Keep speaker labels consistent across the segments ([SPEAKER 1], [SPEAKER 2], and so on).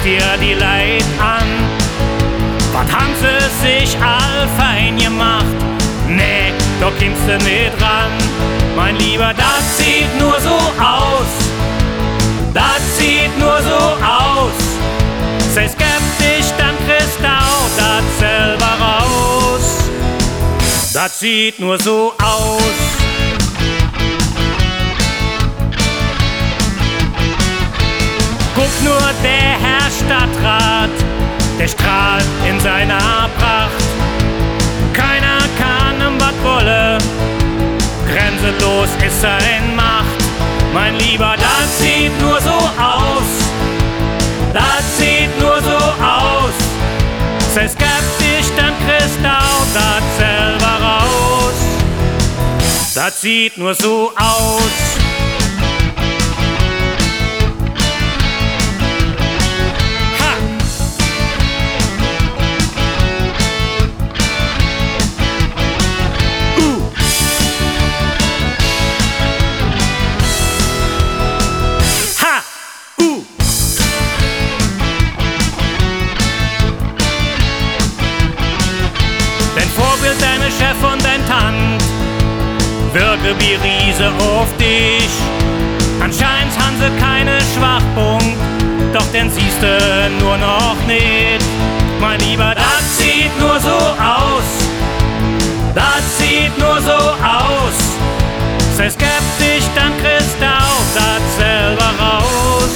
[SPEAKER 1] dir die Leid an. Was haben sie sich all fein gemacht? Nee, da kommst du nicht ran. Mein Lieber, das sieht nur so aus. Das sieht nur so aus. Sei skeptisch, dann kriegst du auch das selber raus. Das sieht nur so aus. Guck nur, der Herr Stadtrat, der strahlt in seiner Pracht. Keiner kann ihm was wolle, grenzenlos ist seine Macht. Mein Lieber, das sieht nur so aus. Das sieht nur so aus. Sei skeptisch, dann kriegst du auch das selber raus. Das sieht nur so aus. Dein Vorbild, deine Chef und dein Tant wirke wie Riese auf dich. Anscheinend haben sie keine Schwachpunkt, doch den siehst du nur noch nicht. Mein Lieber, das sieht nur so aus. Das sieht nur so aus. Sei skeptisch, dann kriegst du auch das selber raus.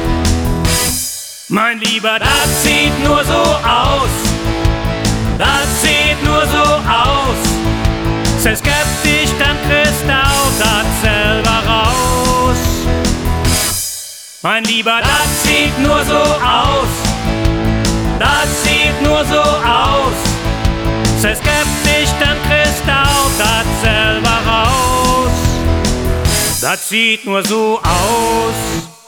[SPEAKER 1] Mein Lieber, das sieht nur so aus. Das sieht nur so aus. Sei skeptisch, dann kriegst du auch das selber raus. Mein Lieber, das sieht nur so aus. Das sieht nur so aus. Sei skeptisch, dann kriegst du auch das selber raus. Das sieht nur so aus.